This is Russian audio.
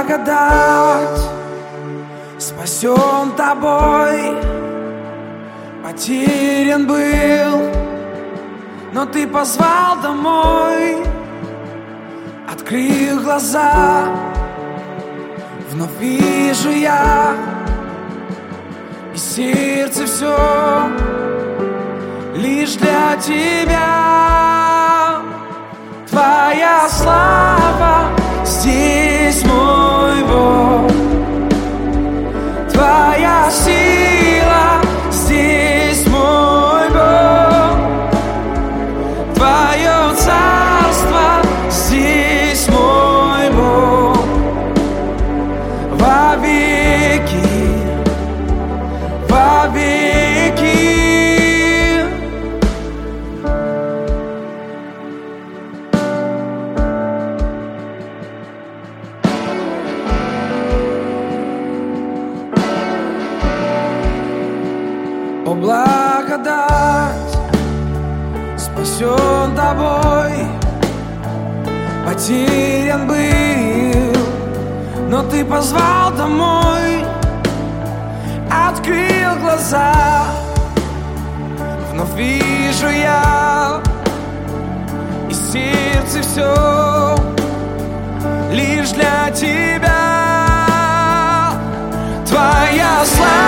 благодать, спасен тобой. Потерян был, но ты позвал домой. Открыл глаза, вновь вижу я, и сердце все лишь для тебя. Твоя слава здесь, мой Бог, Твоя сила здесь, мой Бог, Твое царство здесь, мой Бог, во веки, во веки. О, благодать, спасен тобой. Потерян был, но ты позвал домой. Открыл глаза, вновь вижу я, и сердце все лишь для тебя. Твоя слава